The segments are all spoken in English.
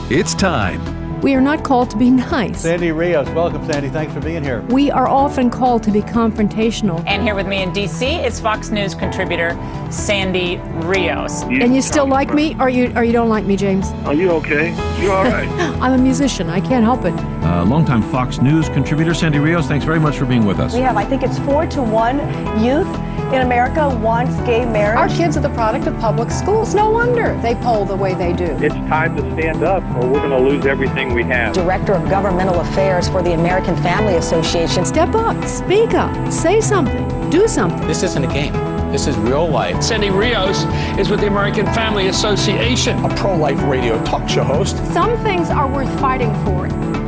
It's time. We are not called to be nice. Sandy Rios, welcome, Sandy. Thanks for being here. We are often called to be confrontational. And here with me in D.C. is Fox News contributor Sandy Rios. And you still like me, or you don't like me, James? Are you okay? You all right? I'm a musician. I can't help it. Longtime Fox News contributor Sandy Rios, thanks very much for being with us. We have, I think it's 4-to-1 youth in America wants gay marriage. Our kids are the product of public schools. No wonder they poll the way they do. It's time to stand up or we're going to lose everything we have. Director of Governmental Affairs for the American Family Association. Step up, speak up, say something, do something. This isn't a game. This is real life. Sandy Rios is with the American Family Association. A pro-life radio talk show host. Some things are worth fighting for.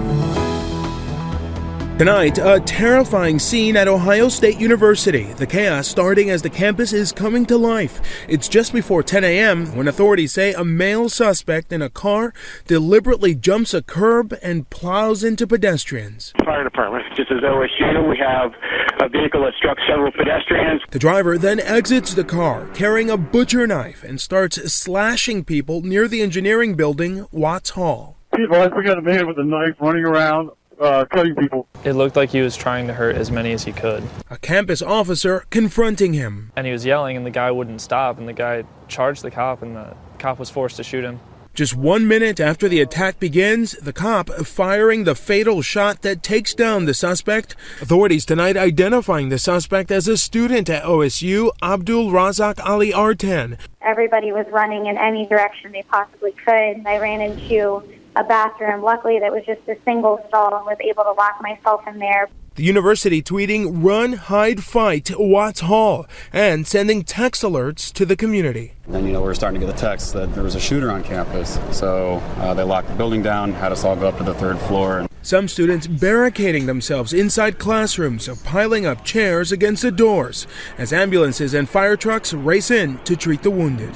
Tonight, a terrifying scene at Ohio State University. The chaos starting as the campus is coming to life. It's just before 10 a.m. when authorities say a male suspect in a car deliberately jumps a curb and plows into pedestrians. Fire department, just as OSU, we have a vehicle that struck several pedestrians. The driver then exits the car carrying a butcher knife and starts slashing people near the engineering building, Watts Hall. People, we got a man with a knife running around. Cutting people. It looked like he was trying to hurt as many as he could. A campus officer confronting him. And he was yelling, and the guy wouldn't stop, and the guy charged the cop, and the cop was forced to shoot him. Just 1 minute after the attack begins, the cop firing the fatal shot that takes down the suspect. Authorities tonight identifying the suspect as a student at OSU, Abdul Razak Ali Artan. Everybody was running in any direction they possibly could. I ran into a bathroom. Luckily, that was just a single stall and was able to lock myself in there. The university tweeting, "Run, hide, fight, Watts Hall," and sending text alerts to the community. Then, we were starting to get the text that there was a shooter on campus. So they locked the building down, had us all go up to the third floor. Some students barricading themselves inside classrooms or piling up chairs against the doors as ambulances and fire trucks race in to treat the wounded.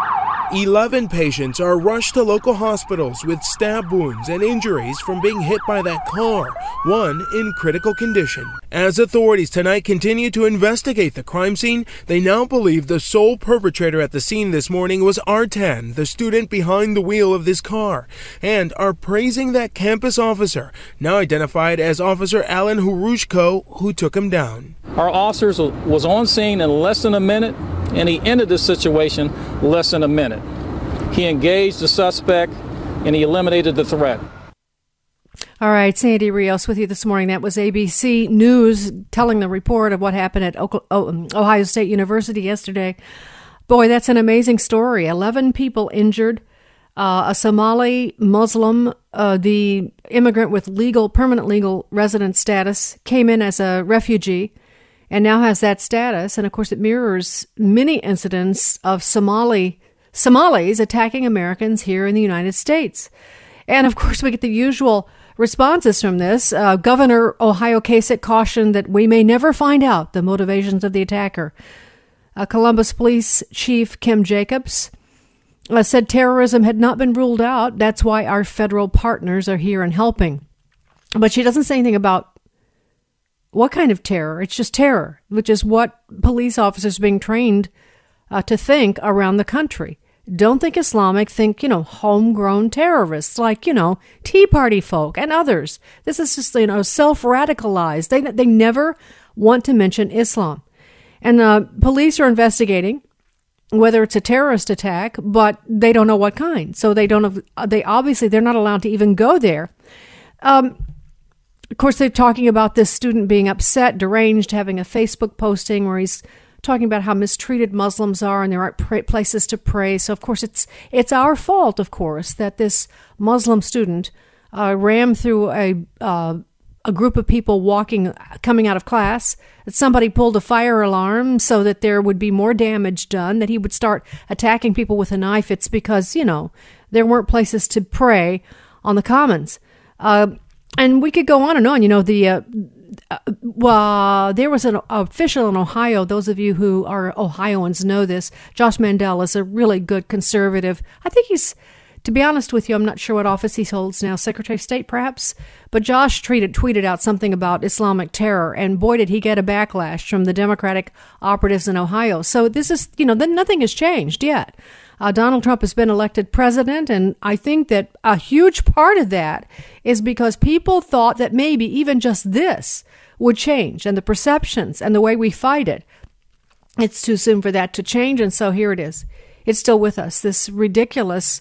11 patients are rushed to local hospitals with stab wounds and injuries from being hit by that car, one in critical condition. As authorities tonight continue to investigate the crime scene, they now believe the sole perpetrator at the scene this morning was Artan, the student behind the wheel of this car, and are praising that campus officer, now identified as Officer Alan Hurushko, who took him down. Our officers was on scene in less than a minute, and he ended the situation less than a minute. He engaged the suspect, and he eliminated the threat. All right, Sandy Rios with you this morning. That was ABC News telling the report of what happened at Ohio State University yesterday. Boy, that's an amazing story. 11 people injured. A Somali Muslim, the immigrant with permanent legal resident status, came in as a refugee and now has that status. And of course, it mirrors many incidents of Somalis attacking Americans here in the United States. And of course, we get the usual responses from this. Governor Ohio Kasich cautioned that we may never find out the motivations of the attacker. Columbus Police Chief Kim Jacobs said terrorism had not been ruled out. That's why our federal partners are here and helping. But she doesn't say anything about what kind of terror. It's just terror, which is what police officers are being trained to think around the country. Don't think Islamic, think, homegrown terrorists like, Tea Party folk and others. This is just, self-radicalized. They never want to mention Islam. And police are investigating whether it's a terrorist attack, but they don't know what kind. So they're not allowed to even go there. Of course, they're talking about this student being upset, deranged, having a Facebook posting where he's talking about how mistreated Muslims are and there aren't places to pray. So, of course, it's our fault, of course, that this Muslim student rammed through a group of people coming out of class, that somebody pulled a fire alarm so that there would be more damage done, that he would start attacking people with a knife. It's because, there weren't places to pray on the commons. And we could go on and on. There was an official in Ohio. Those of you who are Ohioans know this. Josh Mandel is a really good conservative. I think to be honest with you, I'm not sure what office he holds now, Secretary of State perhaps. But Josh tweeted out something about Islamic terror, and boy, did he get a backlash from the Democratic operatives in Ohio. So this is, nothing has changed yet. Donald Trump has been elected president, and I think that a huge part of that is because people thought that maybe even just this would change, and the perceptions and the way we fight it. It's too soon for that to change, and so here it is. It's still with us, this ridiculous,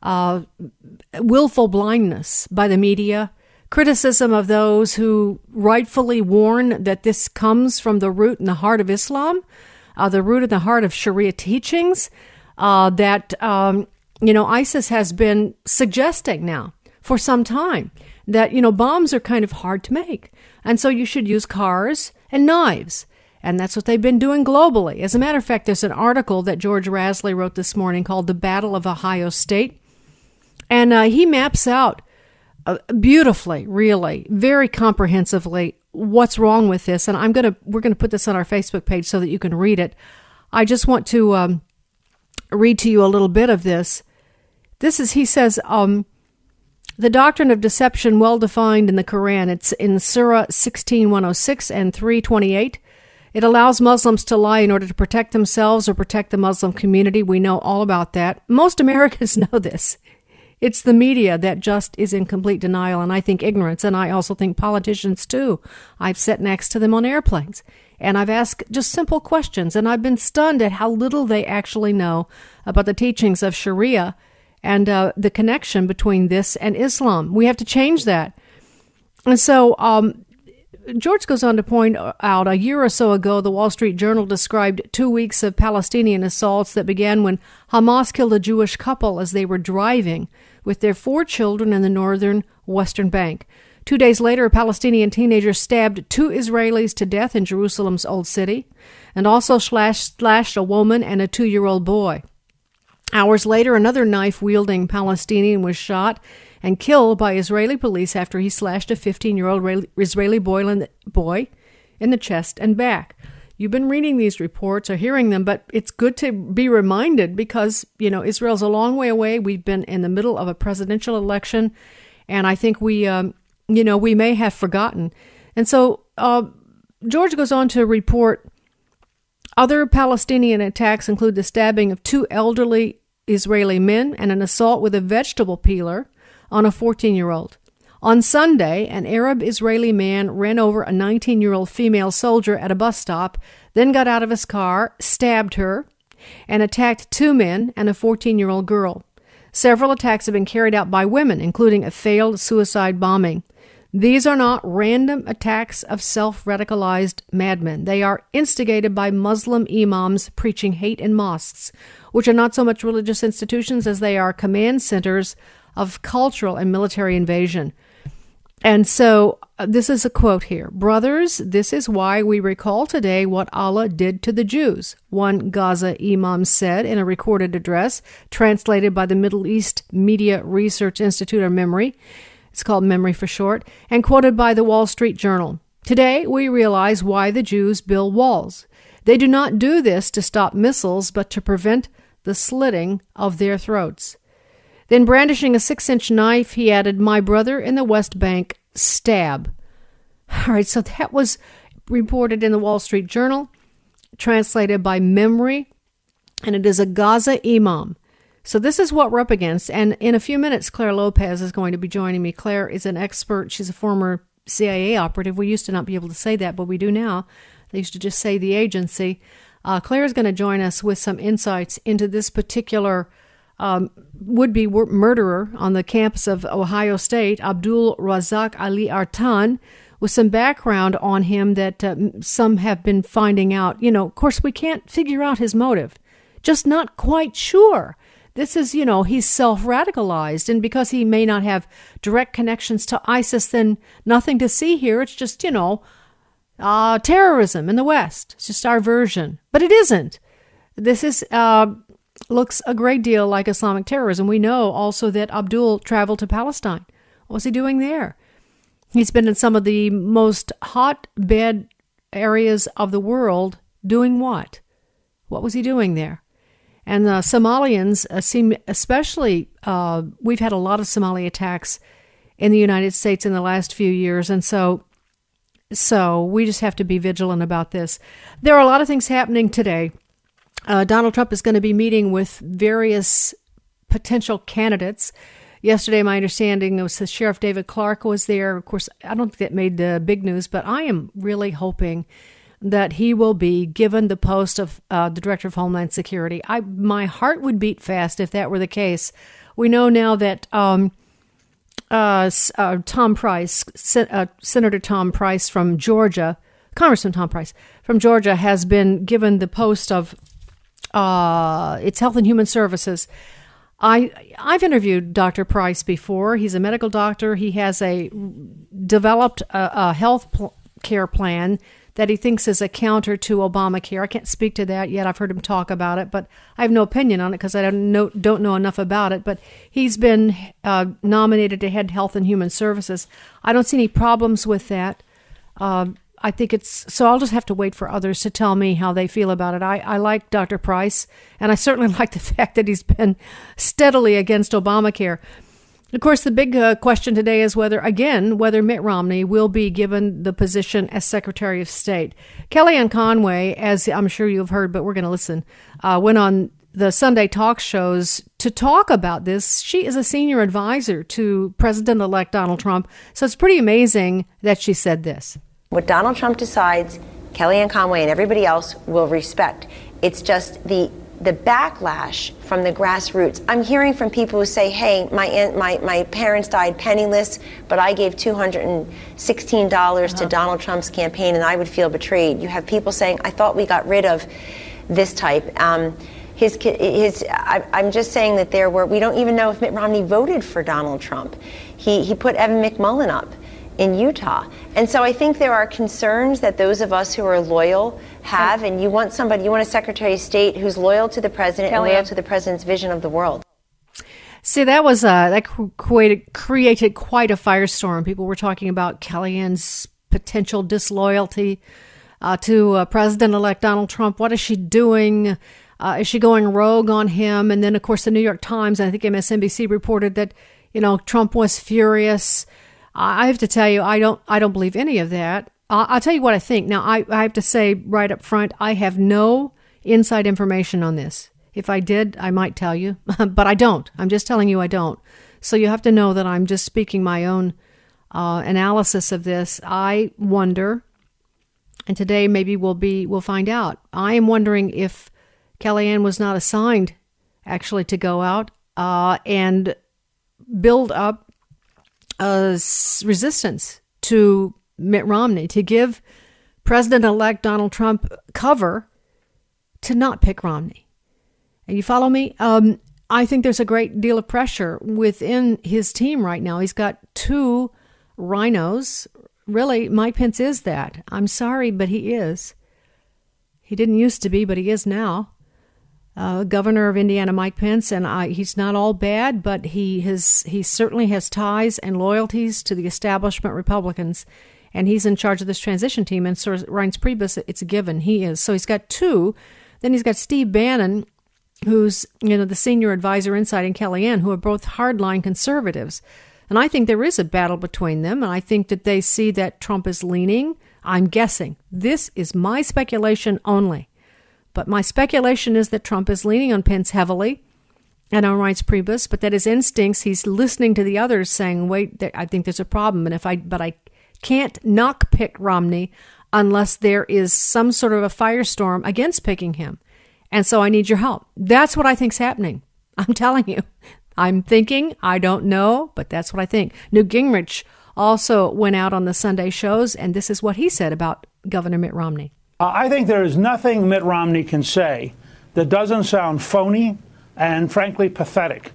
willful blindness by the media, criticism of those who rightfully warn that this comes from the root and the heart of Islam, the root and the heart of Sharia teachings, that ISIS has been suggesting now for some time that, bombs are kind of hard to make. And so you should use cars and knives. And that's what they've been doing globally. As a matter of fact, there's an article that George Rasley wrote this morning called The Battle of Ohio State. And he maps out beautifully, really, very comprehensively what's wrong with this. And we're going to put this on our Facebook page so that you can read it. I just want to read to you a little bit of this. He says, the doctrine of deception well defined in the Quran. It's in Surah 16:106 and 3:28. It allows Muslims to lie in order to protect themselves or protect the Muslim community. We know all about that. Most Americans know this. It's the media that just is in complete denial, and I think ignorance, and I also think politicians too. I've sat next to them on airplanes, and I've asked just simple questions, and I've been stunned at how little they actually know about the teachings of Sharia and the connection between this and Islam. We have to change that. And so George goes on to point out, a year or so ago, the Wall Street Journal described 2 weeks of Palestinian assaults that began when Hamas killed a Jewish couple as they were driving with their 4 children in the northern Western Bank. 2 days later, a Palestinian teenager stabbed 2 Israelis to death in Jerusalem's Old City and also slashed a woman and a 2-year-old boy. Hours later, another knife-wielding Palestinian was shot and killed by Israeli police after he slashed a 15-year-old Israeli boy in the chest and back. You've been reading these reports or hearing them, but it's good to be reminded because, Israel's a long way away. We've been in the middle of a presidential election, and I think we may have forgotten. And so George goes on to report other Palestinian attacks include the stabbing of 2 elderly Israeli men and an assault with a vegetable peeler on a 14-year-old. On Sunday, an Arab-Israeli man ran over a 19-year-old female soldier at a bus stop, then got out of his car, stabbed her, and attacked 2 men and a 14-year-old girl. Several attacks have been carried out by women, including a failed suicide bombing. These are not random attacks of self-radicalized madmen. They are instigated by Muslim imams preaching hate in mosques, which are not so much religious institutions as they are command centers of cultural and military invasion. And so this is a quote here. Brothers, this is why we recall today what Allah did to the Jews, one Gaza imam said in a recorded address translated by the Middle East Media Research Institute, or MEMRI. It's called MEMRI for short, and quoted by the Wall Street Journal. Today, we realize why the Jews build walls. They do not do this to stop missiles, but to prevent the slitting of their throats. Then, brandishing a 6-inch knife, he added, "My brother in the West Bank, stab." All right, so that was reported in the Wall Street Journal, translated by MEMRI, and it is a Gaza imam. So this is what we're up against. And in a few minutes, Claire Lopez is going to be joining me. Claire is an expert. She's a former CIA operative. We used to not be able to say that, but we do now. They used to just say the agency. Claire is going to join us with some insights into this particular would-be murderer on the campus of Ohio State, Abdul Razak Ali Artan, with some background on him that some have been finding out. Of course, we can't figure out his motive. Just not quite sure. This is, he's self-radicalized, and because he may not have direct connections to ISIS, then nothing to see here. It's just, terrorism in the West. It's just our version. But it isn't. This is looks a great deal like Islamic terrorism. We know also that Abdul traveled to Palestine. What was he doing there? He's been in some of the most hotbed areas of the world. Doing what? What was he doing there? And the Somalians seem especially, we've had a lot of Somali attacks in the United States in the last few years. And so we just have to be vigilant about this. There are a lot of things happening today. Donald Trump is going to be meeting with various potential candidates. Yesterday, my understanding was that Sheriff David Clark was there. Of course, I don't think that made the big news, but I am really hoping that he will be given the post of the Director of Homeland Security. My heart would beat fast if that were the case. We know now that Tom Price, Senator Tom Price from Georgia, Congressman Tom Price from Georgia, has been given the post of its Health and Human Services. I've interviewed Dr. Price before. He's a medical doctor. He has developed a health care plan that he thinks is a counter to Obamacare. I can't speak to that yet. I've heard him talk about it, but I have no opinion on it because I don't know enough about it. But he's been nominated to head Health and Human Services. I don't see any problems with that. I think so I'll just have to wait for others to tell me how they feel about it. I like Dr. Price, and I certainly like the fact that he's been steadily against Obamacare. Of course, the big question today is whether Mitt Romney will be given the position as Secretary of State. Kellyanne Conway, as I'm sure you've heard, but we're going to listen, went on the Sunday talk shows to talk about this. She is a senior advisor to President-elect Donald Trump, so it's pretty amazing that she said this. What Donald Trump decides, Kellyanne Conway and everybody else will respect. It's just the backlash from the grassroots. I'm hearing from people who say, hey, my parents died penniless, but I gave $216 to Donald Trump's campaign and I would feel betrayed. You have people saying, I thought we got rid of this type. I'm just saying that we don't even know if Mitt Romney voted for Donald Trump. He put Evan McMullin up in Utah. And so I think there are concerns that those of us who are loyal have, and you want a Secretary of State who's loyal to the president and loyal to the president's vision of the world. See, that created quite a firestorm. People were talking about Kellyanne's potential disloyalty to President-elect Donald Trump. What is she doing? Is she going rogue on him? And then, of course, the New York Times, and I think MSNBC reported that, Trump was furious. I have to tell you, I don't believe any of that. I'll tell you what I think. Now, I have to say right up front, I have no inside information on this. If I did, I might tell you, but I don't. I'm just telling you I don't. So you have to know that I'm just speaking my own analysis of this. I wonder, and today maybe we'll find out. I am wondering if Kellyanne was not assigned actually to go out and build up resistance to Mitt Romney, to give President-elect Donald Trump cover to not pick Romney. And you follow me? I think there's a great deal of pressure within his team right now. He's got two rhinos. Really, Mike Pence is that. I'm sorry, but he is. He didn't used to be, but he is now. Governor of Indiana, Mike Pence, and he's not all bad, but he certainly has ties and loyalties to the establishment Republicans, and he's in charge of this transition team. And so Reince Priebus, it's a given, he is. So he's got two. Then he's got Steve Bannon, who's the senior advisor inside in Kellyanne, who are both hardline conservatives. And I think there is a battle between them, and I think that they see that Trump is leaning. I'm guessing. This is my speculation only. But my speculation is that Trump is leaning on Pence heavily and on Reince Priebus, but that his instincts, he's listening to the others saying, wait, I think there's a problem. But I can't not pick Romney unless there is some sort of a firestorm against picking him. And so I need your help. That's what I think's happening. I'm telling you. I'm thinking, I don't know, but that's what I think. Newt Gingrich also went out on the Sunday shows, and this is what he said about Governor Mitt Romney. I think there is nothing Mitt Romney can say that doesn't sound phony and, frankly, pathetic.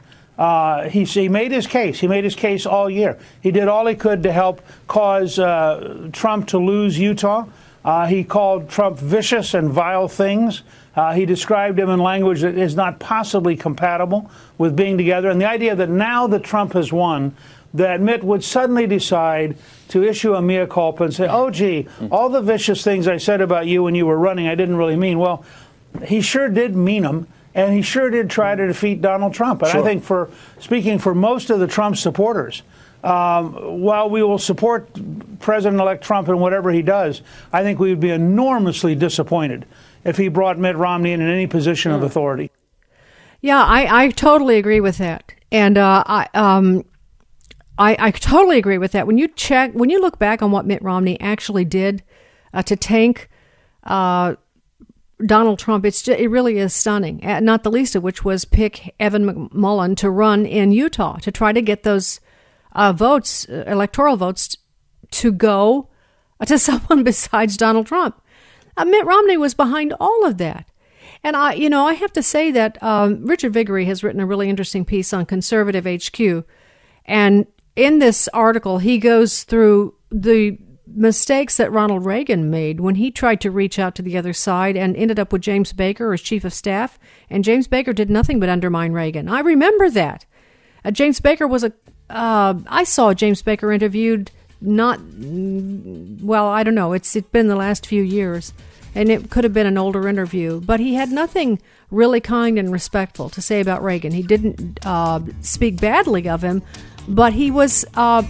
He made his case. He made his case all year. He did all he could to help cause Trump to lose Utah. He called Trump vicious and vile things. He described him in language that is not possibly compatible with being together. And the idea that now that Trump has won, that Mitt would suddenly decide to issue a mea culpa and say, oh, gee, all the vicious things I said about you when you were running, I didn't really mean. Well, he sure did mean them, and he sure did try to defeat Donald Trump. And I think speaking for most of the Trump supporters, while we will support President-elect Trump in whatever he does, I think we would be enormously disappointed if he brought Mitt Romney in any position of authority. Yeah, I totally agree with that. And I totally agree with that. When you look back on what Mitt Romney actually did to tank Donald Trump, it really is stunning. Not the least of which was pick Evan McMullin to run in Utah to try to get those votes, electoral votes, to go to someone besides Donald Trump. Mitt Romney was behind all of that. And I have to say that Richard Viguerie has written a really interesting piece on Conservative HQ. And in this article, he goes through the mistakes that Ronald Reagan made when he tried to reach out to the other side and ended up with James Baker as chief of staff. And James Baker did nothing but undermine Reagan. I remember that. James Baker was I saw James Baker interviewed I don't know. It's been the last few years. And it could have been an older interview. But he had nothing really kind and respectful to say about Reagan. He didn't speak badly of him, but he was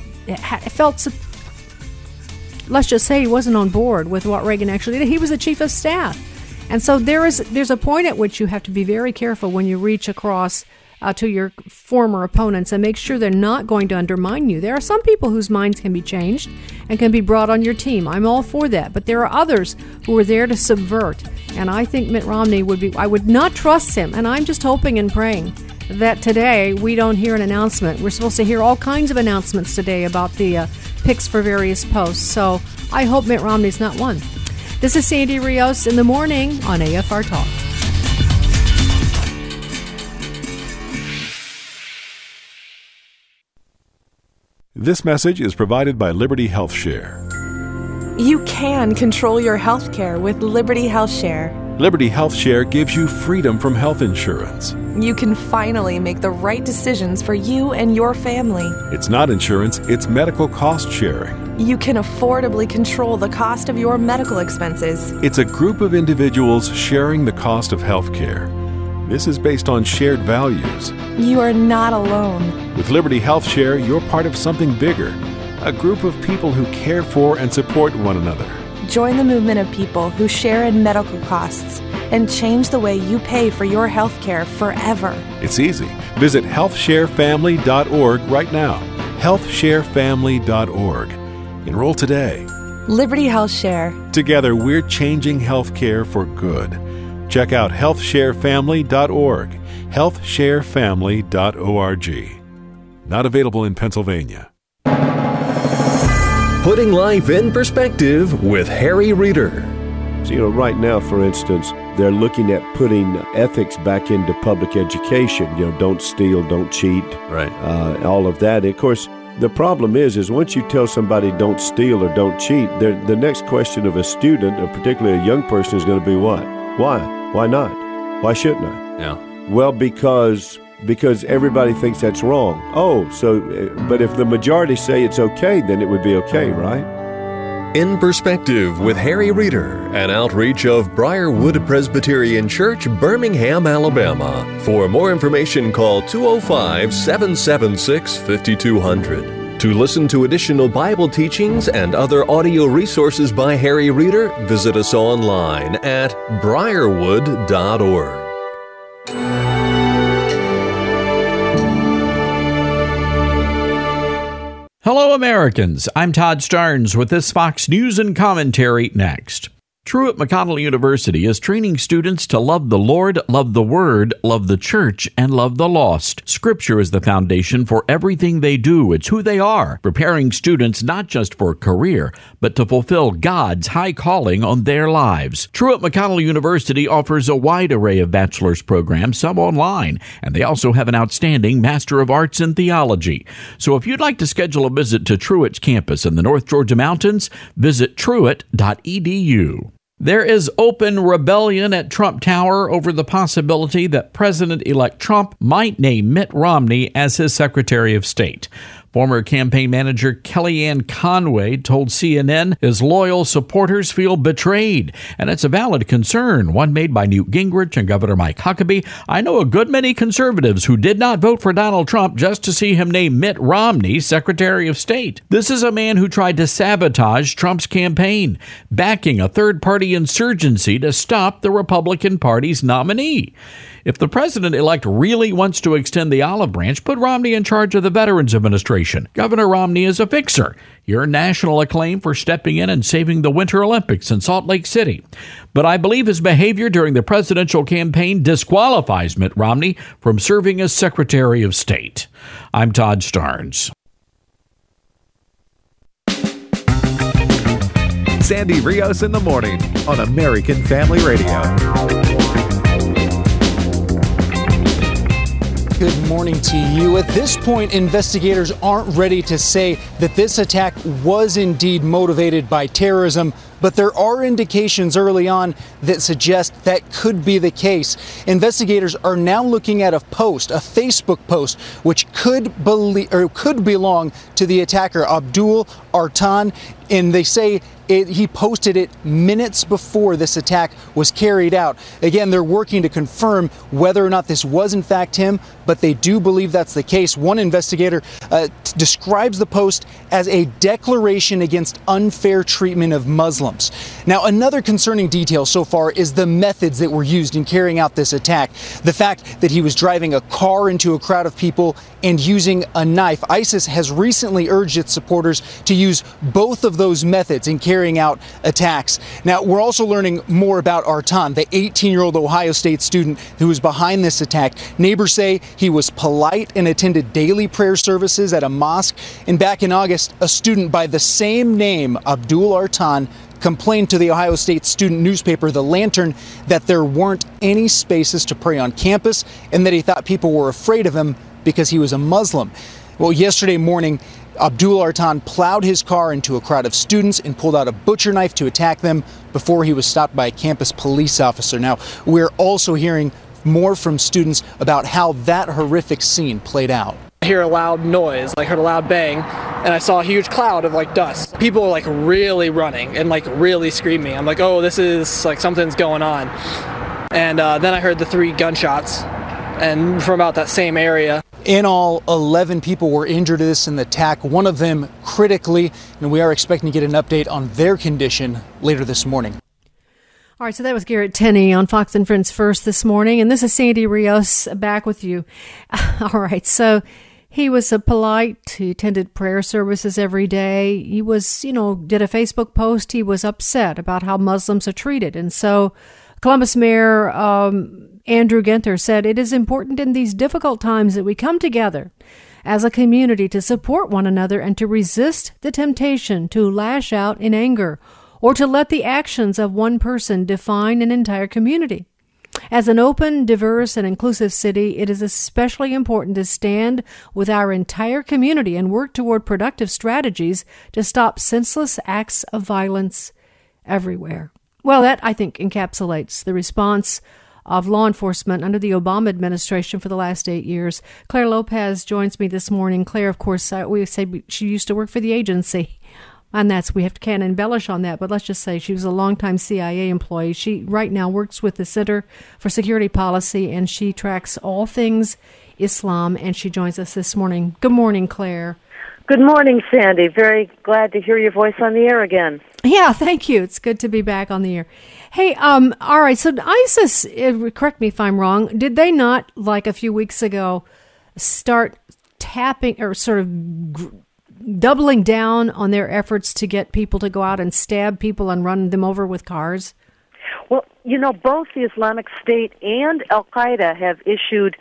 let's just say he wasn't on board with what Reagan actually did. He was the chief of staff. And so there's a point at which you have to be very careful when you reach across to your former opponents and make sure they're not going to undermine you. There are some people whose minds can be changed and can be brought on your team. I'm all for that. But there are others who are there to subvert. And I think Mitt Romney I would not trust him. And I'm just hoping and praying that today we don't hear an announcement. We're supposed to hear all kinds of announcements today about the picks for various posts. So I hope Mitt Romney's not one. This is Sandy Rios in the morning on AFR Talk. This message is provided by Liberty Health Share. You can control your health care with Liberty Health Share. Liberty Health Share gives you freedom from health insurance. You can finally make the right decisions for you and your family. It's not insurance, it's medical cost sharing. You can affordably control the cost of your medical expenses. It's a group of individuals sharing the cost of health care. This is based on shared values. You are not alone. With Liberty Health Share, you're part of something bigger, a group of people who care for and support one another. Join the movement of people who share in medical costs and change the way you pay for your health care forever. It's easy. Visit healthsharefamily.org right now. healthsharefamily.org. Enroll today. Liberty Health Share. Together, we're changing health care for good. Check out healthsharefamily.org. healthsharefamily.org. Not available in Pennsylvania. Putting life in perspective with Harry Reeder. So, right now, for instance, they're looking at putting ethics back into public education. Don't steal, don't cheat, right? All of that. Of course, the problem is once you tell somebody don't steal or don't cheat, the next question of a student, or particularly a young person, is going to be what? Why? Why not? Why shouldn't I? Yeah. Well, because everybody thinks that's wrong. But if the majority say it's okay, then it would be okay, right? In Perspective with Harry Reeder, an outreach of Briarwood Presbyterian Church, Birmingham, Alabama. For more information, call 205-776-5200. To listen to additional Bible teachings and other audio resources by Harry Reeder, visit us online at briarwood.org. Hello, Americans. I'm Todd Starnes with this Fox News and Commentary next. Truett McConnell University is training students to love the Lord, love the Word, love the Church, and love the lost. Scripture is the foundation for everything they do. It's who they are, preparing students not just for a career, but to fulfill God's high calling on their lives. Truett McConnell University offers a wide array of bachelor's programs, some online, and they also have an outstanding Master of Arts in Theology. So if you'd like to schedule a visit to Truett's campus in the North Georgia Mountains, visit truett.edu. There is open rebellion at Trump Tower over the possibility that President-elect Trump might name Mitt Romney as his Secretary of State. Former campaign manager Kellyanne Conway told CNN his loyal supporters feel betrayed, and it's a valid concern, one made by Newt Gingrich and Governor Mike Huckabee. I know a good many conservatives who did not vote for Donald Trump just to see him name Mitt Romney Secretary of State. This is a man who tried to sabotage Trump's campaign, backing a third-party the insurgency to stop the Republican Party's nominee. If the president-elect really wants to extend the olive branch, put Romney in charge of the Veterans Administration. Governor Romney is a fixer. He earned national acclaim for stepping in and saving the Winter Olympics in Salt Lake City. But I believe his behavior during the presidential campaign disqualifies Mitt Romney from serving as Secretary of State. I'm Todd Starnes. Sandy Rios in the morning on American Family Radio. Good morning to you. At this point, investigators aren't ready to say that this attack was indeed motivated by terrorism, but there are indications early on that suggest that could be the case. Investigators are now looking at a Facebook post, which could belong to the attacker, Abdul Artan, and they say he posted it minutes before this attack was carried out. Again, they're working to confirm whether or not this was in fact him, but they do believe that's the case. One investigator describes the post as a declaration against unfair treatment of Muslims. Now, another concerning detail so far is the methods that were used in carrying out this attack. The fact that he was driving a car into a crowd of people and using a knife. ISIS has recently urged its supporters to use both of those methods in carrying out attacks. Now, we're also learning more about Artan, the 18-year-old Ohio State student who was behind this attack. Neighbors say he was polite and attended daily prayer services at a mosque. And back in August, a student by the same name, Abdul Artan, complained to the Ohio State student newspaper, The Lantern, that there weren't any spaces to pray on campus and that he thought people were afraid of him because he was a Muslim. Well, yesterday morning, Abdul Artan plowed his car into a crowd of students and pulled out a butcher knife to attack them before he was stopped by a campus police officer. Now, we're also hearing more from students about how that horrific scene played out. I hear a loud noise, heard a loud bang, and I saw a huge cloud of dust. People were really running and really screaming. I'm like, oh, this is something's going on. And then I heard the 3 gunshots, and from about that same area. In all, 11 people were injured in this attack, one of them critically, and we are expecting to get an update on their condition later this morning. All right, so that was Garrett Tenney on Fox and Friends First this morning, and this is Sandy Rios back with you. All right, so he was polite. He attended prayer services every day. He was, did a Facebook post. He was upset about how Muslims are treated, and so Columbus Mayor Andrew Ginther said, "It is important in these difficult times that we come together as a community to support one another and to resist the temptation to lash out in anger or to let the actions of one person define an entire community. As an open, diverse, and inclusive city, it is especially important to stand with our entire community and work toward productive strategies to stop senseless acts of violence everywhere." Well, that, I think, encapsulates the response of law enforcement under the Obama administration for the last 8 years. Claire Lopez joins me this morning. Claire, of course, we say she used to work for the agency, and can't embellish on that, but let's just say she was a longtime CIA employee. She right now works with the Center for Security Policy, and she tracks all things Islam, and she joins us this morning. Good morning, Claire. Good morning, Sandy. Very glad to hear your voice on the air again. Yeah, thank you. It's good to be back on the air. Hey, all right, so ISIS, correct me if I'm wrong, did they not, a few weeks ago, start tapping or sort of doubling down on their efforts to get people to go out and stab people and run them over with cars? Well, both the Islamic State and Al-Qaeda have issued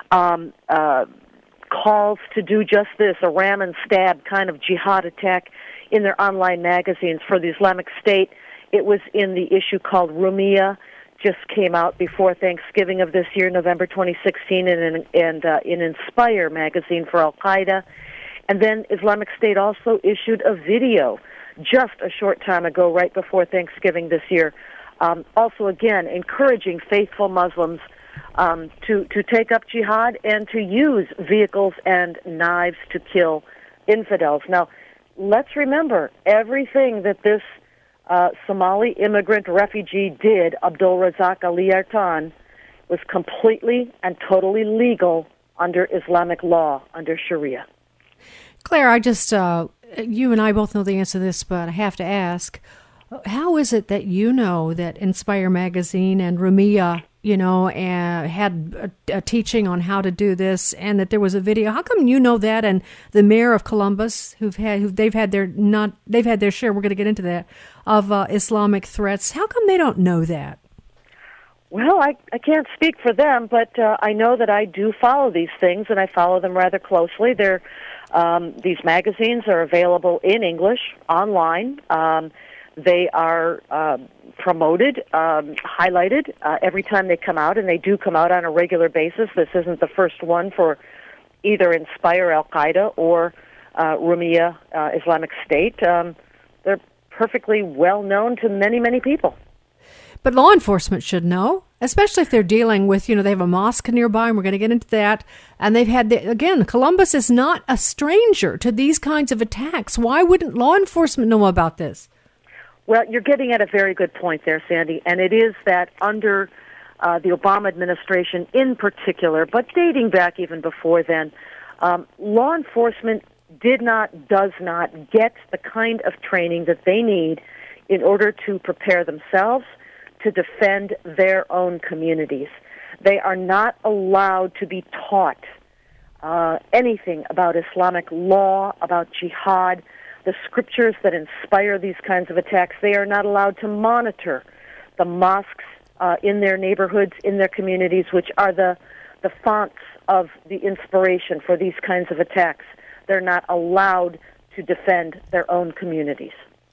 calls to do just this, a ram and stab kind of jihad attack in their online magazines. For the Islamic State, it was in the issue called Rumiyah, just came out before Thanksgiving of this year, November 2016, and in Inspire magazine for Al-Qaeda. And then Islamic State also issued a video just a short time ago, right before Thanksgiving this year, also again encouraging faithful Muslims to take up jihad and to use vehicles and knives to kill infidels. Now, let's remember, everything that this Somali immigrant refugee did, Abdul Razak Ali Artan, was completely and totally legal under Islamic law, under Sharia. Claire, I just, you and I both know the answer to this, but I have to ask, How is it that you know that Inspire Magazine and Rumiyah, had a teaching on how to do this, and that there was a video? How come you know that, and the mayor of Columbus, they've had their share? We're going to get into that of Islamic threats. How come they don't know that? Well, I can't speak for them, but I know that I do follow these things, and I follow them rather closely. These magazines are available in English online. They are promoted, highlighted every time they come out, and they do come out on a regular basis. This isn't the first one for either Inspire Al-Qaeda or Rumiyah Islamic State. They're perfectly well known to many, many people. But law enforcement should know, especially if they're dealing with, they have a mosque nearby, and we're going to get into that. And they've had, again, Columbus is not a stranger to these kinds of attacks. Why wouldn't law enforcement know about this? Well, you're getting at a very good point there, Sandy, and it is that under the Obama administration in particular, but dating back even before then, law enforcement does not get the kind of training that they need in order to prepare themselves to defend their own communities. They are not allowed to be taught anything about Islamic law, about jihad, the scriptures that inspire these kinds of attacks. They are not allowed to monitor the mosques in their neighborhoods, in their communities, which are the fonts of the inspiration for these kinds of attacks. They're not allowed to defend their own communities.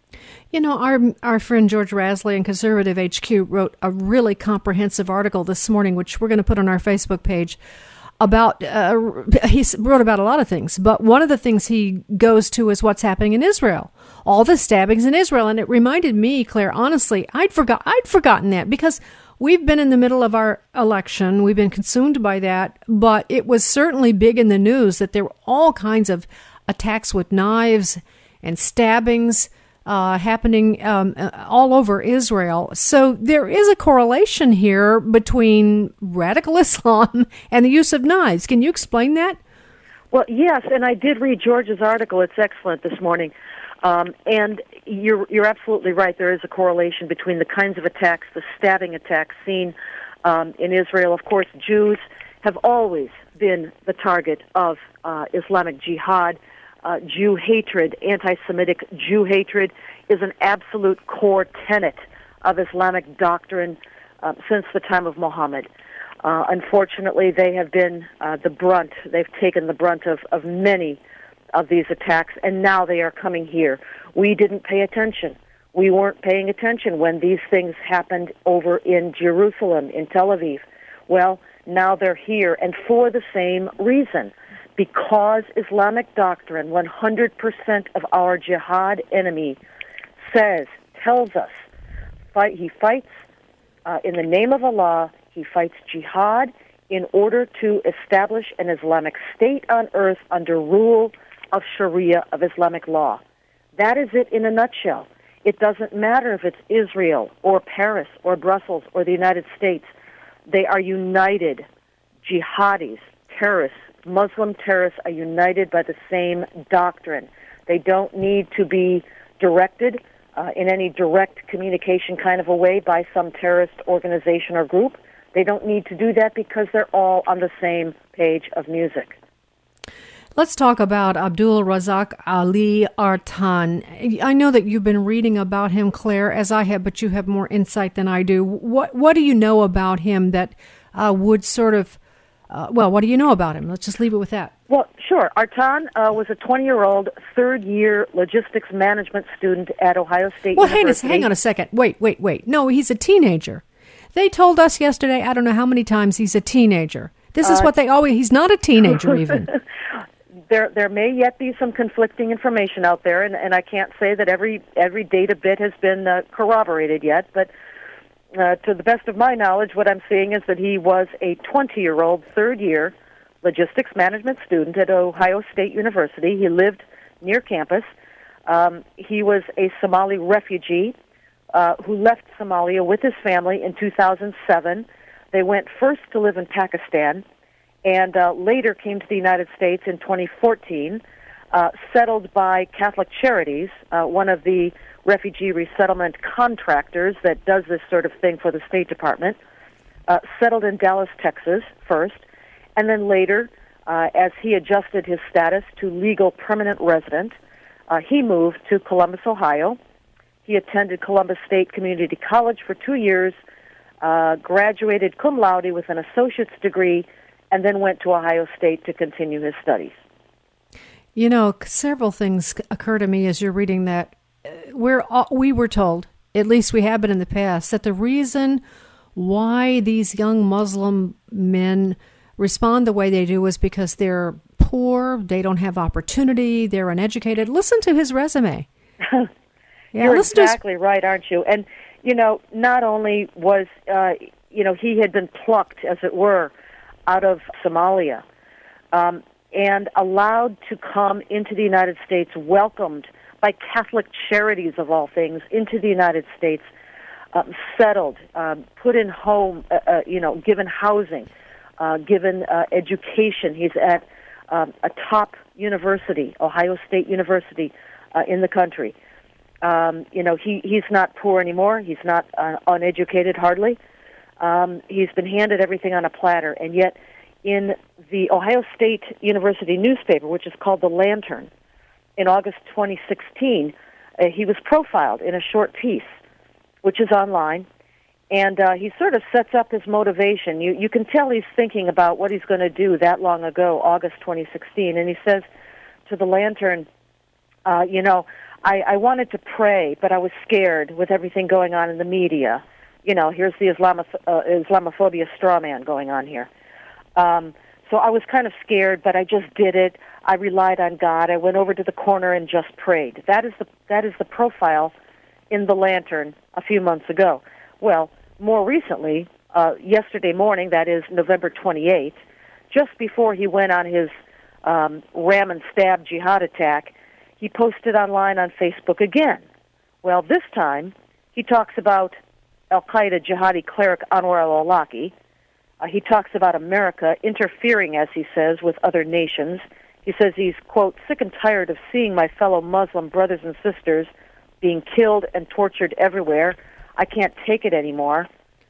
Our friend George Rasley in Conservative HQ wrote a really comprehensive article this morning, which we're going to put on our Facebook page, about, he wrote about a lot of things, but one of the things he goes to is what's happening in Israel, all the stabbings in Israel. And it reminded me, Claire, honestly, I'd forgotten that, because we've been in the middle of our election. We've been consumed by that, but it was certainly big in the news that there were all kinds of attacks with knives and stabbings happening all over Israel. So there is a correlation here between radical Islam and the use of knives. Can you explain that? Well, yes, and I did read George's article. It's excellent this morning. And you're absolutely right. There is a correlation between the kinds of attacks, the stabbing attacks seen in Israel. Of course, Jews have always been the target of Islamic jihad. Jew hatred, anti-Semitic Jew hatred, is an absolute core tenet of Islamic doctrine since the time of Muhammad. Unfortunately, they have been they've taken the brunt of many of these attacks, and now they are coming here. We didn't pay attention. We weren't paying attention when these things happened over in Jerusalem, in Tel Aviv. Well, now they're here, and for the same reason. Because Islamic doctrine, 100% of our jihad enemy tells us, he fights in the name of Allah, he fights jihad in order to establish an Islamic state on earth under rule of Sharia, of Islamic law. That is it in a nutshell. It doesn't matter if it's Israel or Paris or Brussels or the United States. They are united. Jihadis, terrorists, Muslim terrorists are united by the same doctrine. They don't need to be directed in any direct communication kind of a way by some terrorist organization or group. They don't need to do that because they're all on the same page of music. Let's talk about Abdul Razak Ali Artan. I know that you've been reading about him, Claire, as I have, but you have more insight than I do. What do you know about him that would sort of what do you know about him? Let's just leave it with that. Well, sure. Artan was a 20-year-old third-year logistics management student at Ohio State University. Hang on a second. Wait. No, he's a teenager. They told us yesterday, I don't know how many times, he's a teenager. This is what they always... He's not a teenager even. There may yet be some conflicting information out there, and I can't say that every data bit has been corroborated yet, but to the best of my knowledge, what I'm seeing is that he was a 20-year-old third-year logistics management student at Ohio State University. He lived near campus. He was a Somali refugee who left Somalia with his family in 2007. They went first to live in Pakistan and later came to the United States in 2014. settled by Catholic Charities, one of the refugee resettlement contractors that does this sort of thing for the State Department, settled in Dallas, Texas first, and then later, as he adjusted his status to legal permanent resident, he moved to Columbus, Ohio. He attended Columbus State Community College for 2 years, graduated cum laude with an associate's degree, and then went to Ohio State to continue his studies. You know, several things occur to me as you're reading that. We were told, at least we have been in the past, that the reason why these young Muslim men respond the way they do is because they're poor, they don't have opportunity, they're uneducated. Listen to his resume. Yeah, you're exactly right, aren't you? And, you know, not only was, he had been plucked, as it were, out of Somalia and allowed to come into the United States, welcomed by Catholic Charities, of all things, into the United States, settled, put in home, given housing, given education. He's at a top university, Ohio State University, in the country. He's not poor anymore. He's not uneducated, hardly. He's been handed everything on a platter, and yet in the Ohio State University newspaper, which is called The Lantern, in August 2016, he was profiled in a short piece, which is online, and he sort of sets up his motivation. You can tell he's thinking about what he's going to do that long ago, August 2016, and he says to The Lantern, I wanted to pray, but I was scared with everything going on in the media. You know, here's the Islamophobia straw man going on here. So I was kind of scared, but I just did it. I relied on God. I went over to the corner and just prayed. That is the profile in The Lantern a few months ago. Well, more recently, yesterday morning, that is November 28th, just before he went on his ram and stab jihad attack, he posted online on Facebook again. Well, this time, he talks about al-Qaeda jihadi cleric Anwar al-Awlaki. He talks about America interfering, as he says, with other nations. He says he's, quote, sick and tired of seeing my fellow Muslim brothers and sisters being killed and tortured everywhere. I can't take it anymore.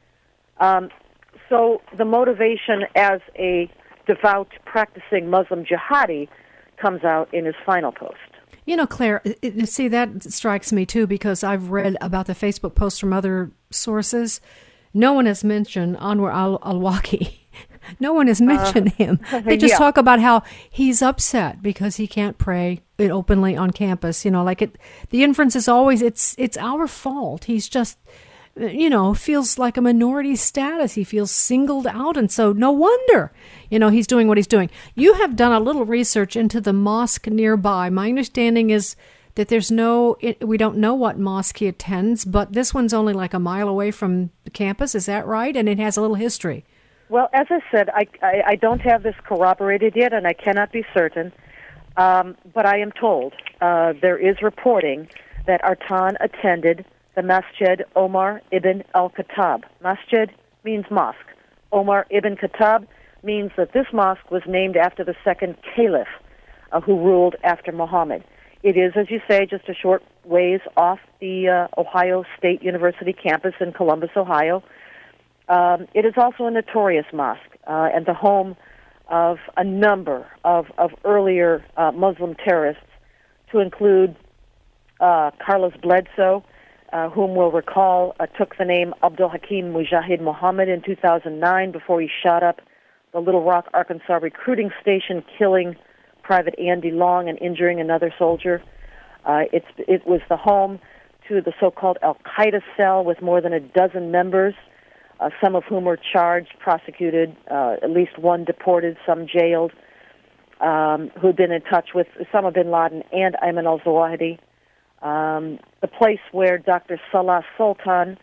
So the motivation as a devout, practicing Muslim jihadi comes out in his final post. You know, Claire, see, that strikes me, too, because I've read about the Facebook posts from other sources. No one has mentioned Anwar al-Awlaki. No one has mentioned him. They just talk about how he's upset because he can't pray openly on campus. You know, the inference is always, it's our fault. He's just, feels like a minority status. He feels singled out. And so no wonder, he's doing what he's doing. You have done a little research into the mosque nearby. My understanding is that we don't know what mosque he attends, but this one's only like a mile away from the campus. Is that right? And it has a little history. Well, as I said, I don't have this corroborated yet, and I cannot be certain, but I am told there is reporting that Artan attended the Masjid Omar ibn al-Khattab. Masjid means mosque. Omar ibn Khattab means that this mosque was named after the second caliph who ruled after Muhammad. It is, as you say, just a short ways off the Ohio State University campus in Columbus, Ohio. It is also a notorious mosque and the home of a number of earlier Muslim terrorists, to include Carlos Bledsoe, whom we'll recall took the name Abdul Hakim Mujahid Muhammad in 2009 before he shot up the Little Rock, Arkansas recruiting station, killing Private Andy Long and injuring another soldier. It was the home to the so-called al-Qaeda cell with more than a dozen members, some of whom were charged, prosecuted, at least one deported, some jailed, who'd been in touch with Osama bin Laden and Ayman al-Zawahiri. The place where Dr. Salah Sultan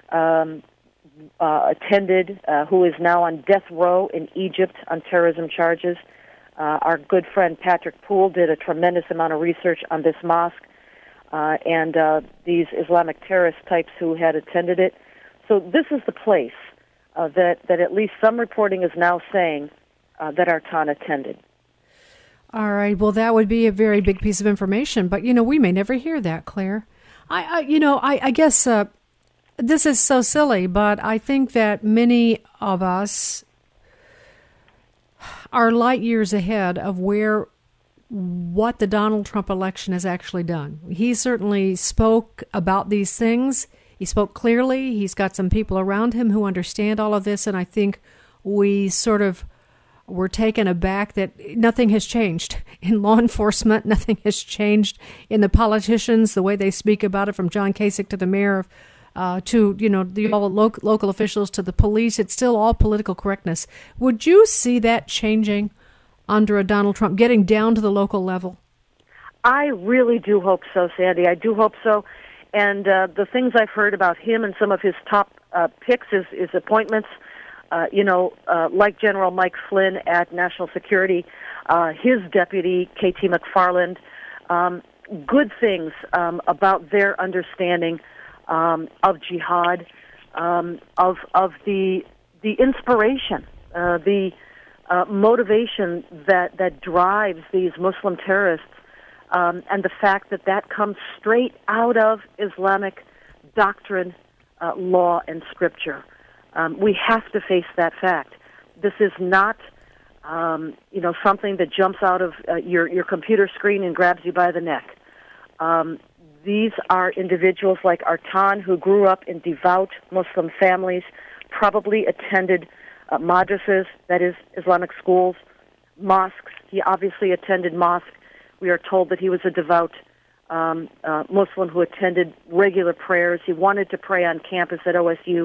attended, who is now on death row in Egypt on terrorism charges. Our good friend Patrick Poole did a tremendous amount of research on this mosque and these Islamic terrorist types who had attended it. So this is the place that at least some reporting is now saying that Artan attended. All right. Well, that would be a very big piece of information, but we may never hear that, Claire. I guess this is so silly, but I think that many of us are light years ahead of what the Donald Trump election has actually done. He certainly spoke about these things. He spoke clearly. He's got some people around him who understand all of this, and I think we sort of were taken aback that nothing has changed in law enforcement. Nothing has changed in the politicians, the way they speak about it, from John Kasich to the mayor to the local officials to the police. It's still all political correctness. Would you see that changing under a Donald Trump, getting down to the local level? I really do hope so, Sandy. I do hope so. And the things I've heard about him and some of his top picks is appointments, like General Mike Flynn at National Security, his deputy, KT McFarland, good things about their understanding of jihad, of the inspiration, the motivation that drives these Muslim terrorists, and the fact that comes straight out of Islamic doctrine, law, and scripture. We have to face that fact. This is not, something that jumps out of your computer screen and grabs you by the neck. These are individuals like Artan, who grew up in devout Muslim families, probably attended madrasas, that is, Islamic schools, mosques. He obviously attended mosque. We are told that he was a devout Muslim who attended regular prayers. He wanted to pray on campus at OSU.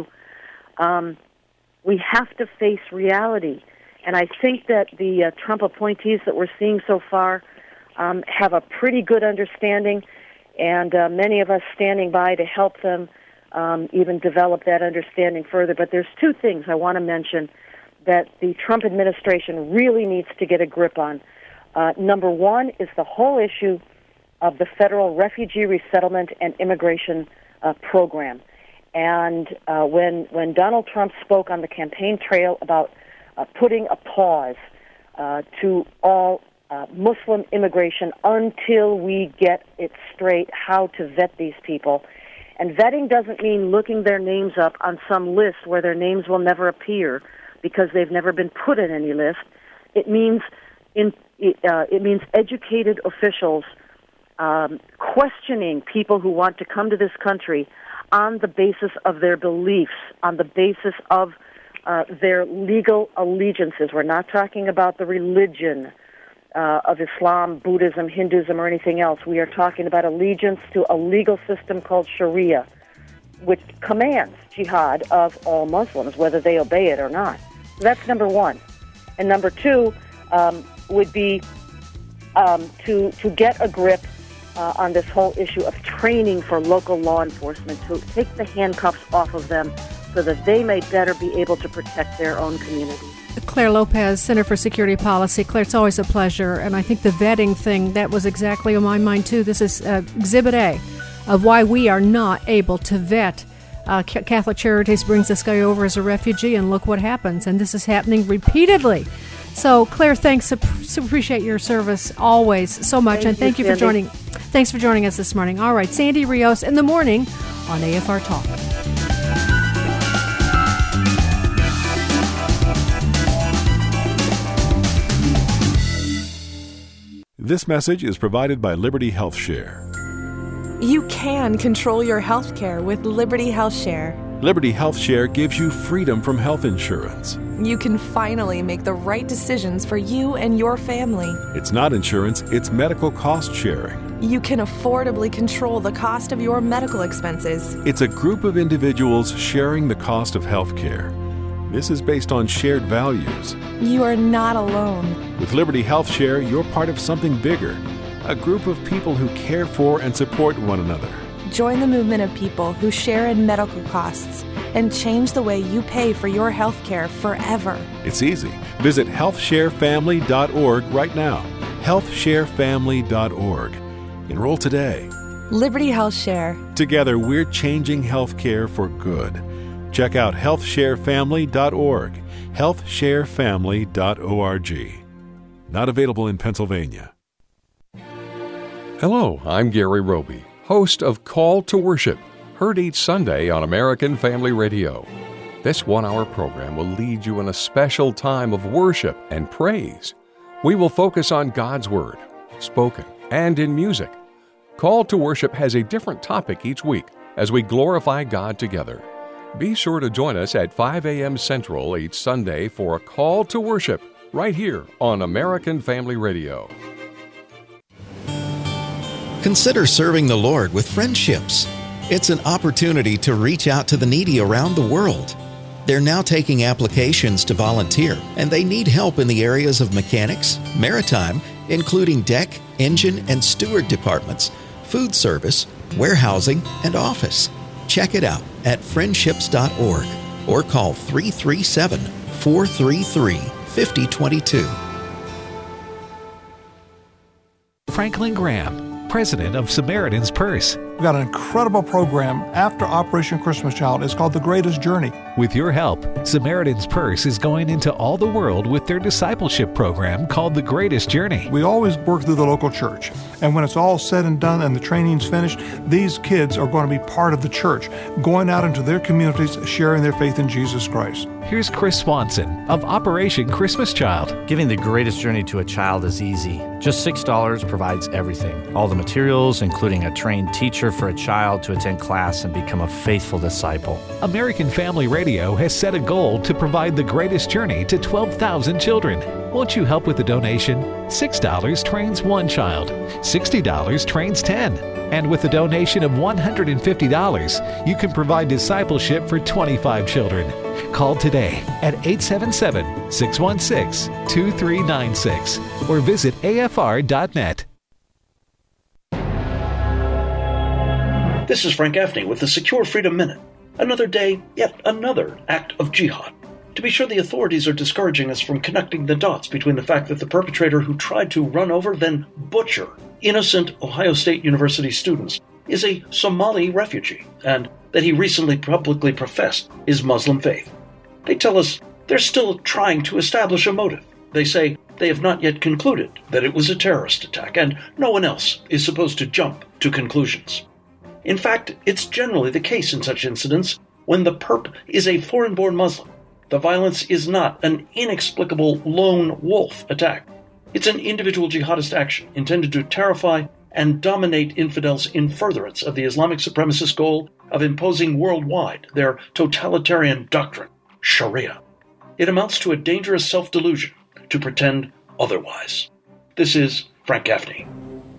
We have to face reality. And I think that the Trump appointees that we're seeing so far have a pretty good understanding, and many of us standing by to help them even develop that understanding further. But there's two things I want to mention that the Trump administration really needs to get a grip on. Number one is the whole issue of the federal refugee resettlement and immigration program. And when Donald Trump spoke on the campaign trail about putting a pause to all Muslim immigration until we get it straight how to vet these people. And vetting doesn't mean looking their names up on some list where their names will never appear because they've never been put in any list. It means it means educated officials questioning people who want to come to this country on the basis of their beliefs, on the basis of their legal allegiances. We're not talking about the religion of Islam, Buddhism, Hinduism, or anything else. We are talking about allegiance to a legal system called Sharia, which commands jihad of all Muslims, whether they obey it or not. So that's number one. And number two would be to get a grip on this whole issue of training for local law enforcement, to take the handcuffs off of them so that they may better be able to protect their own communities. Claire Lopez, Center for Security Policy. Claire, it's always a pleasure, and I think the vetting thing, that was exactly on my mind too. This is Exhibit A of why we are not able to vet. Catholic Charities brings this guy over as a refugee, and look what happens, and this is happening repeatedly. So, Claire, thanks. Appreciate your service always so much, and thank you for joining. Thanks for joining us this morning. All right, Sandy Rios in the morning on AFR Talk. This message is provided by Liberty Health Share. You can control your health care with Liberty Health Share. Liberty Health Share gives you freedom from health insurance. You can finally make the right decisions for you and your family. It's not insurance, it's medical cost sharing. You can affordably control the cost of your medical expenses. It's a group of individuals sharing the cost of health care. This is based on shared values. You are not alone. With Liberty Health Share, you're part of something bigger, a group of people who care for and support one another. Join the movement of people who share in medical costs and change the way you pay for your health care forever. It's easy. Visit healthsharefamily.org right now. healthsharefamily.org. Enroll today. Liberty Health Share. Together, we're changing health care for good. Check out healthsharefamily.org. healthsharefamily.org. Not available in Pennsylvania. Hello, I'm Gary Roby, host of Call to Worship, heard each Sunday on American Family Radio. This 1-hour program will lead you in a special time of worship and praise. We will focus on God's Word, spoken and in music. Call to Worship has a different topic each week as we glorify God together. Be sure to join us at 5 a.m. Central each Sunday for a Call to Worship right here on American Family Radio. Consider serving the Lord with Friendships. It's an opportunity to reach out to the needy around the world. They're now taking applications to volunteer, and they need help in the areas of mechanics, maritime, including deck, engine, and steward departments, food service, warehousing, and office. Check it out at friendships.org or call 337-433-5022. Franklin Graham, president of Samaritan's Purse. We've got an incredible program after Operation Christmas Child. It's called The Greatest Journey. With your help, Samaritan's Purse is going into all the world with their discipleship program called The Greatest Journey. We always work through the local church. And when it's all said and done and the training's finished, these kids are going to be part of the church, going out into their communities, sharing their faith in Jesus Christ. Here's Chris Swanson of Operation Christmas Child. Giving the greatest journey to a child is easy. Just $6 provides everything. All the materials, including a trained teacher for a child to attend class and become a faithful disciple. American Family Radio has set a goal to provide the greatest journey to 12,000 children. Won't you help with the donation? $6 trains one child. $60 trains 10. And with a donation of $150, you can provide discipleship for 25 children. Call today at 877-616-2396 or visit afr.net. This is Frank Gaffney with the Secure Freedom Minute. Another day, yet another act of jihad. To be sure, the authorities are discouraging us from connecting the dots between the fact that the perpetrator who tried to run over, then butcher, innocent Ohio State University students is a Somali refugee, and that he recently publicly professed his Muslim faith. They tell us they're still trying to establish a motive. They say they have not yet concluded that it was a terrorist attack, and no one else is supposed to jump to conclusions. In fact, it's generally the case in such incidents when the perp is a foreign-born Muslim. The violence is not an inexplicable lone wolf attack. It's an individual jihadist action intended to terrify and dominate infidels in furtherance of the Islamic supremacist goal of imposing worldwide their totalitarian doctrine, Sharia. It amounts to a dangerous self-delusion to pretend otherwise. This is Frank Gaffney.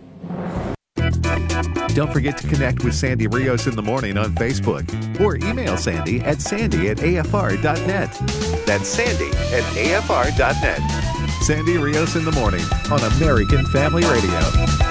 Don't forget to connect with Sandy Rios in the morning on Facebook or email Sandy at sandy@afr.net. That's sandy@afr.net. Sandy Rios in the morning on American Family Radio.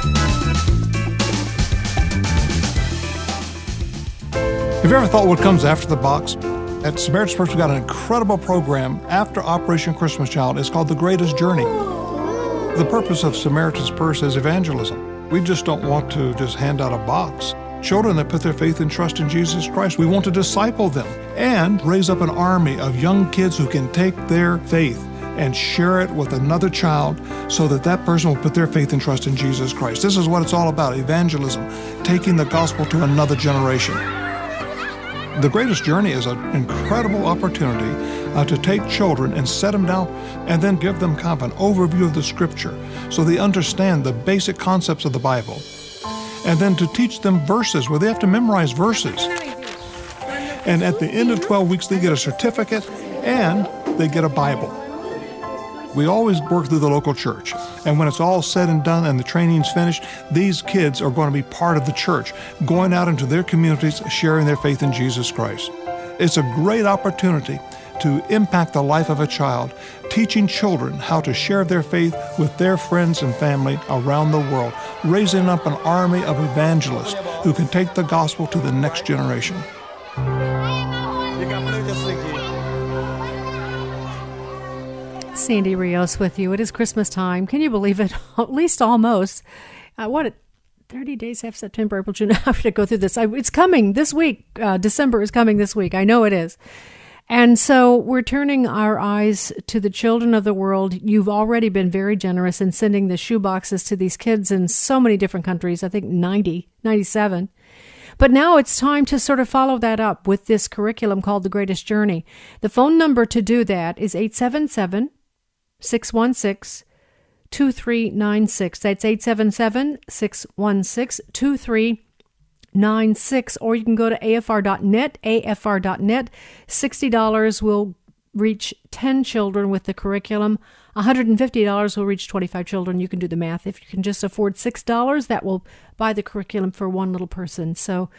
Have you ever thought what comes after the box? At Samaritan's Purse, we've got an incredible program after Operation Christmas Child. It's called The Greatest Journey. The purpose of Samaritan's Purse is evangelism. We just don't want to just hand out a box. Children that put their faith and trust in Jesus Christ, we want to disciple them and raise up an army of young kids who can take their faith and share it with another child so that that person will put their faith and trust in Jesus Christ. This is what it's all about, evangelism, taking the gospel to another generation. The Greatest Journey is an incredible opportunity to take children and set them down and then give them kind of an overview of the Scripture so they understand the basic concepts of the Bible. And then to teach them verses where they have to memorize verses. And at the end of 12 weeks, they get a certificate and they get a Bible. We always work through the local church. And when it's all said and done and the training's finished, these kids are going to be part of the church, going out into their communities, sharing their faith in Jesus Christ. It's a great opportunity to impact the life of a child, teaching children how to share their faith with their friends and family around the world, raising up an army of evangelists who can take the gospel to the next generation. Sandy Rios with you. It is Christmas time. Can you believe it? At least almost. 30 days have September, April, June. I have to go through this. It's coming this week. December is coming this week. I know it is. And so we're turning our eyes to the children of the world. You've already been very generous in sending the shoe boxes to these kids in so many different countries, I think 97. But now it's time to sort of follow that up with this curriculum called The Greatest Journey. The phone number to do that is 877-616-2396. That's 877-616-2396. Or you can go to afr.net, afr.net. $60 will reach 10 children with the curriculum. $150 will reach 25 children. You can do the math. If you can just afford $6, that will buy the curriculum for one little person. So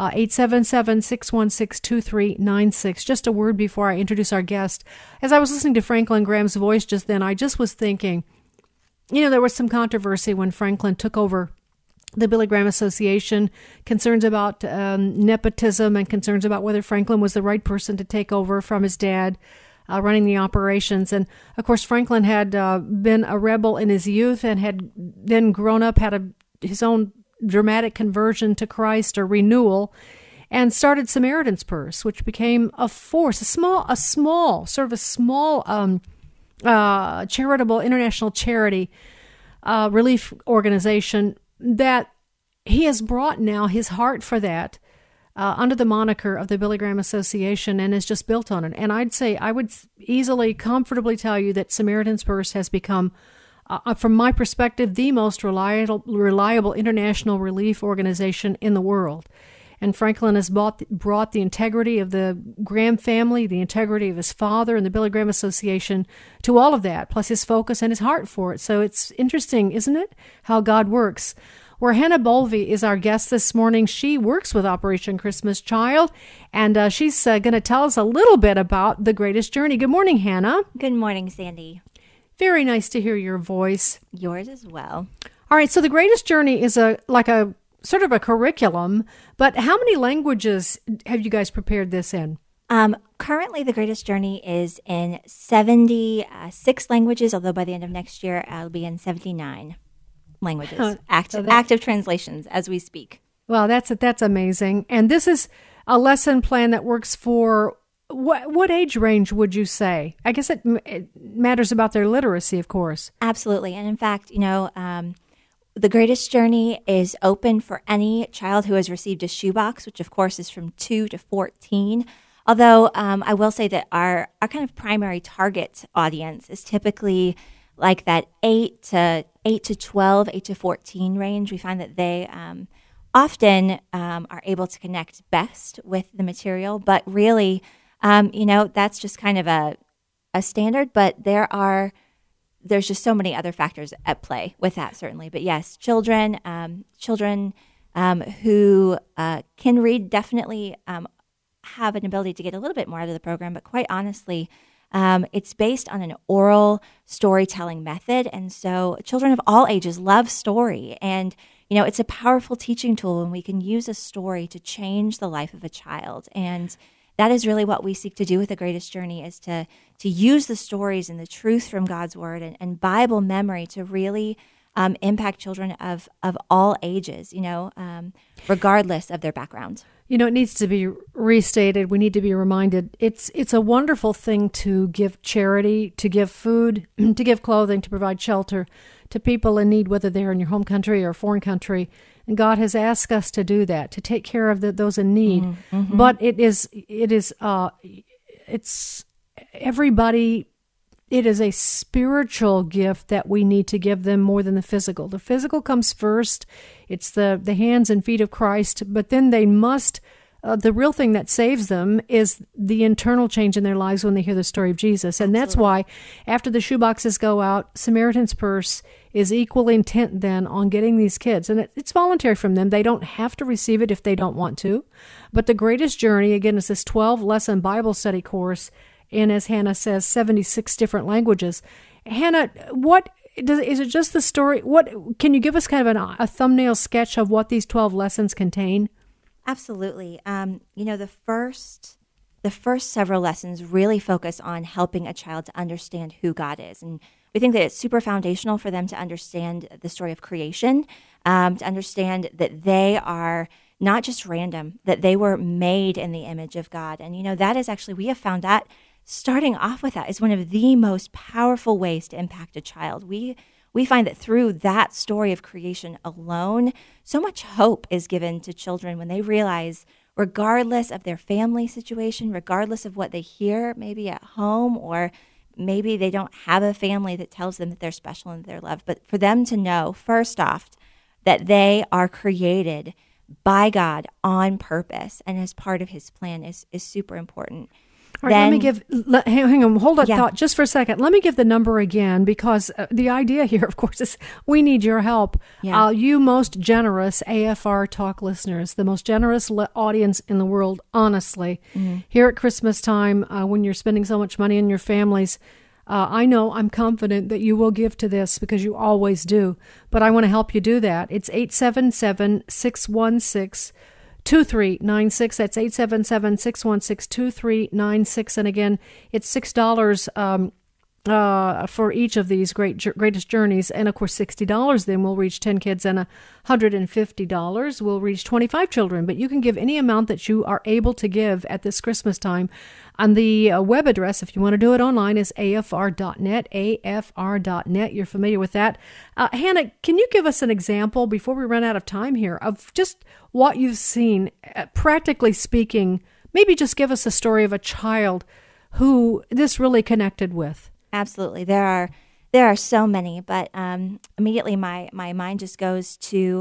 877-616-2396. Just a word before I introduce our guest. As I was listening to Franklin Graham's voice just then, I just was thinking, there was some controversy when Franklin took over the Billy Graham Association, concerns about nepotism and concerns about whether Franklin was the right person to take over from his dad running the operations. And, of course, Franklin had been a rebel in his youth and had then grown up, had his own dramatic conversion to Christ or renewal, and started Samaritan's Purse, which became a force, a small charitable, international charity relief organization that he has brought now his heart for that under the moniker of the Billy Graham Association and has just built on it. And I would easily, comfortably tell you that Samaritan's Purse has become, from my perspective, the most reliable international relief organization in the world. And Franklin has brought the integrity of the Graham family, the integrity of his father, and the Billy Graham Association to all of that, plus his focus and his heart for it. So it's interesting, isn't it, how God works? Where Hannah Bolvey is our guest this morning. She works with Operation Christmas Child, and she's going to tell us a little bit about The Greatest Journey. Good morning, Hannah. Good morning, Sandy. Very nice to hear your voice. Yours as well. All right, so The Greatest Journey is like a sort of a curriculum, but how many languages have you guys prepared this in? Currently, The Greatest Journey is in 76 languages, although by the end of next year, it'll be in 79 languages. Active translations as we speak. Well, that's amazing. And this is a lesson plan that works for what age range would you say? I guess it matters about their literacy, of course. Absolutely. And in fact, The Greatest Journey is open for any child who has received a shoebox, which of course is from 2 to 14. Although I will say that our kind of primary target audience is typically like that 8 to 12, 8 to 14 range. We find that they often are able to connect best with the material. But really, that's just kind of a standard. But there's just so many other factors at play with that, certainly. But yes, children who can read definitely have an ability to get a little bit more out of the program. But quite honestly, it's based on an oral storytelling method. And so children of all ages love story. And, it's a powerful teaching tool when we can use a story to change the life of a child. And that is really what we seek to do with The Greatest Journey, is to use the stories and the truth from God's Word and Bible memory to really impact children of all ages, regardless of their background. It needs to be restated. We need to be reminded. It's a wonderful thing to give charity, to give food, to give clothing, to provide shelter to people in need, whether they're in your home country or foreign country. And God has asked us to do that, to take care of those in need. Mm-hmm. But it's everybody. It is a spiritual gift that we need to give them more than the physical. The physical comes first. It's the hands and feet of Christ, but then they must, the real thing that saves them is the internal change in their lives when they hear the story of Jesus. And That's why after the shoeboxes go out, Samaritan's Purse is equally intent then on getting these kids. And it's voluntary from them. They don't have to receive it if they don't want to. But The Greatest Journey, again, is this 12-lesson Bible study course in, as Hannah says, 76 different languages. Hannah, is it just the story? What can you give us kind of a thumbnail sketch of what these 12 lessons contain? Absolutely. The first several lessons really focus on helping a child to understand who God is. And we think that it's super foundational for them to understand the story of creation, to understand that they are not just random, that they were made in the image of God. And, that is actually, we have found that starting off with that is one of the most powerful ways to impact a child. We find that through that story of creation alone, so much hope is given to children when they realize, regardless of their family situation, regardless of what they hear maybe at home, or maybe they don't have a family that tells them that they're special and they're loved, but for them to know, first off, that they are created by God on purpose and as part of his plan is super important. All right, hang on, hold that thought just for a second. Let me give the number again, because the idea here, of course, is we need your help. Yeah. You most generous AFR Talk listeners, the most generous audience in the world, honestly. Mm-hmm. Here at Christmas time, when you're spending so much money in your families, I'm confident that you will give to this because you always do. But I want to help you do that. It's 877-616-2396. That's 877-616-2396. And again, it's $6 for each of these greatest journeys. And of course, $60 then will reach 10 kids, and $150 will reach 25 children. But you can give any amount that you are able to give at this Christmas time. And the web address, if you want to do it online, is afr.net, afr.net. You're familiar with that. Hannah, can you give us an example, before we run out of time here, of just what you've seen, practically speaking? Maybe just give us a story of a child who this really connected with. Absolutely. There are so many, but immediately my mind just goes to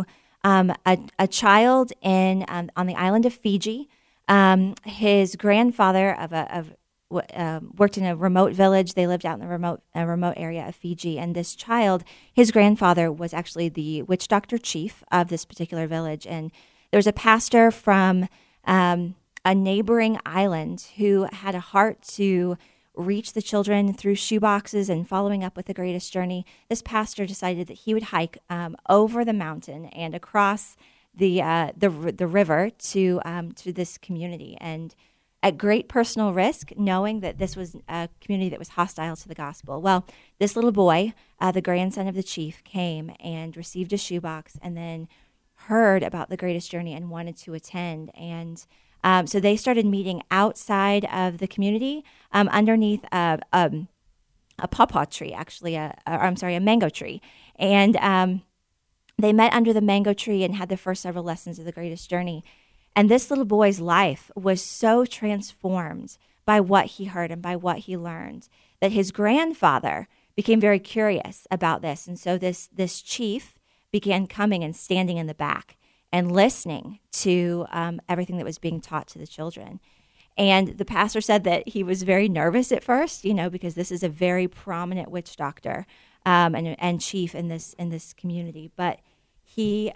a child on the island of Fiji. His grandfather worked in a remote village. They lived out in the remote area of Fiji, and this child, his grandfather was actually the witch doctor chief of this particular village. And there was a pastor from a neighboring island who had a heart to reach the children through shoeboxes and following up with the greatest journey. This pastor decided that he would hike over the mountain and across the river to this community, and at great personal risk, knowing that this was a community that was hostile to the gospel. Well, this little boy, the grandson of the chief, came and received a shoebox, and then heard about the greatest journey and wanted to attend. And so they started meeting outside of the community, underneath a pawpaw tree, actually, a mango tree. And they met under the mango tree and had the first several lessons of the greatest journey. And this little boy's life was so transformed by what he heard and by what he learned that his grandfather became very curious about this. And so this chief began coming and standing in the back and listening to everything that was being taught to the children. And the pastor said that he was very nervous at first, because this is a very prominent witch doctor and chief in this community. But he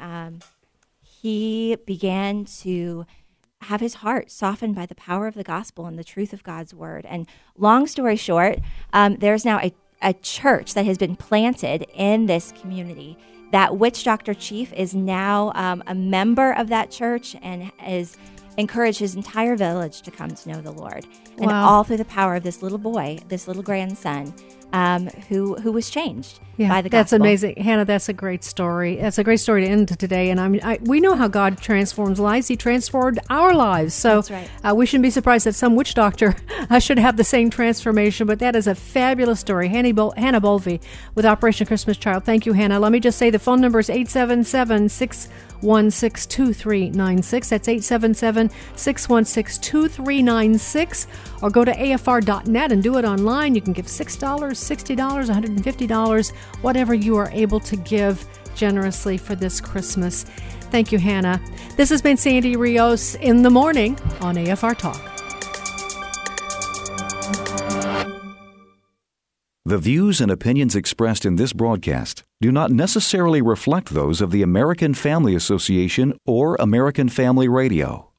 began to have his heart softened by the power of the gospel and the truth of God's word. And long story short, there's now a church that has been planted in this community. That witch doctor chief is now a member of that church and is encouraged his entire village to come to know the Lord. And all through the power of this little boy, this little grandson, who was changed by the gospel. That's amazing. Hannah, that's a great story. That's a great story to end today. And we know how God transforms lives. He transformed our lives. So that's right. We shouldn't be surprised that some witch doctor should have the same transformation. But that is a fabulous story. Hannah Bolvie with Operation Christmas Child. Thank you, Hannah. Let me just say the phone number is 877-616-2396. That's 877-616-2396. Or go to afr.net and do it online. You can give $6, $60, $150, whatever you are able to give generously for this Christmas. Thank you, Hannah. This has been Sandy Rios in the morning on AFR Talk. The views and opinions expressed in this broadcast do not necessarily reflect those of the American Family Association or American Family Radio.